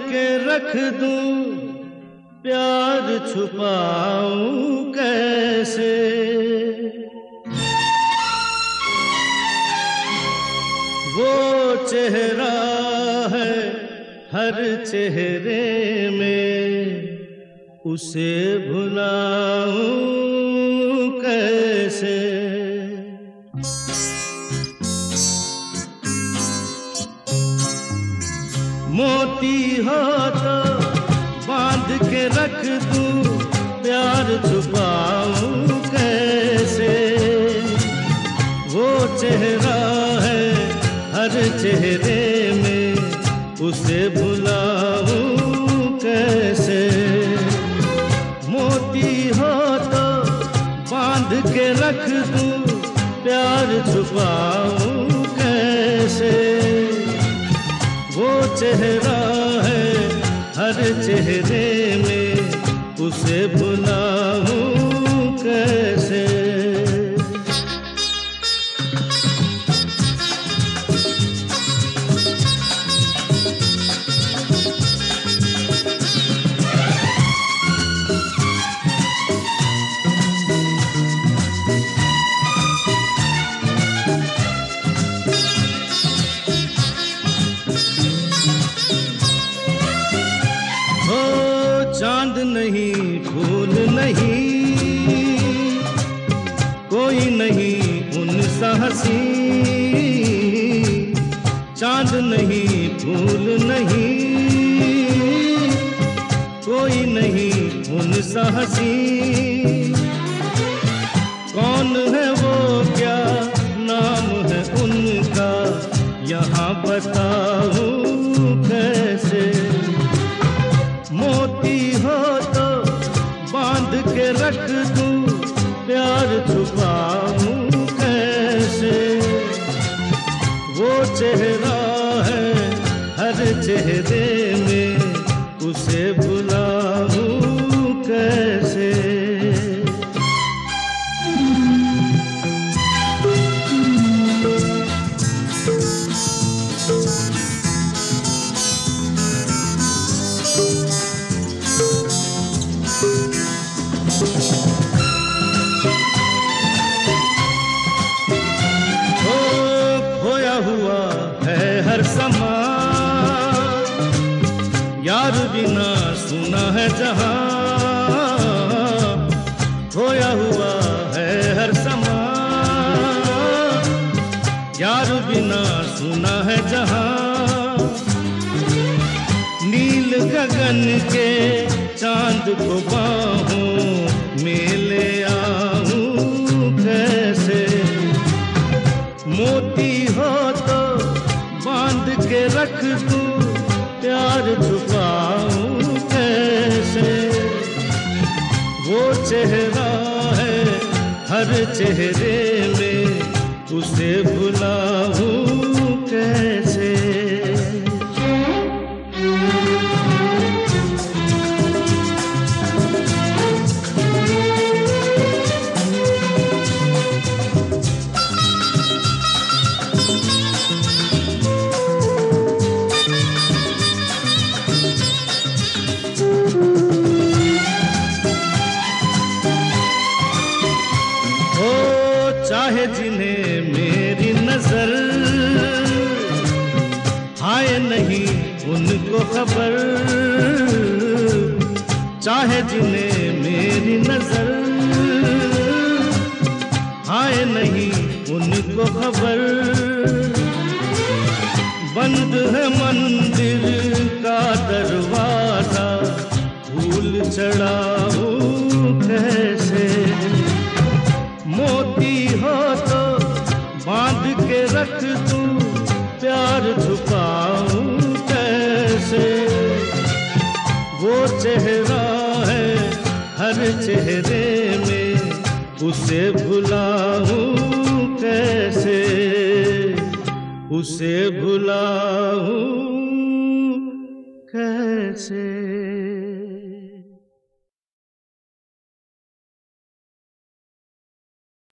के रख दूं, प्यार छुपाऊं कैसे। वो चेहरा है हर चेहरे में, उसे भुलाऊं कैसे। मोती हो तो बांध के रख दूं, प्यार छुपाऊं कैसे। वो चेहरा है हर चेहरे में, उसे भुलाऊं कैसे। मोती हो तो बांध के रख दूं, प्यार छुपाऊं कैसे। वो चेहरा है हर चेहरे में, उसे भुलाऊं कैसे। चांद नहीं फूल नहीं, कोई नहीं उनसा हंसी। चांद नहीं फूल नहीं, कोई नहीं उनसा हंसी। कौन है वो, क्या नाम है उनका, यहाँ बताऊं कैसे। मोती हो तो बांध के रख दूं, प्यार छुपाऊं कैसे। वो चेहरा है हर चेहरे में, उसे भुलाऊं कैसे। खोया हुआ है हर समा, यार बिना सुना है जहां। खोया हुआ है हर समा, यार बिना सुना है जहां। नील गगन के चांद को बाहों में ले आऊं कैसे। मोती हो तो बांध के रख दूं, प्यार छुपाऊं कैसे। वो चेहरा है हर चेहरे में, उसे भुलाऊं कैसे। चाहे जिन्हें मेरी नजर, हाय नहीं उनको खबर। चाहे जिन्हें मेरी नजर, हाय नहीं उनको खबर। बंद है मंदिर का दरवाजा, फूल चढ़ाऊं कैसे। मोती हो तो बांध के रख दूं, प्यार छुपाऊं कैसे। वो चेहरा है हर चेहरे में, उसे भुलाऊं कैसे। उसे भुलाऊं कैसे।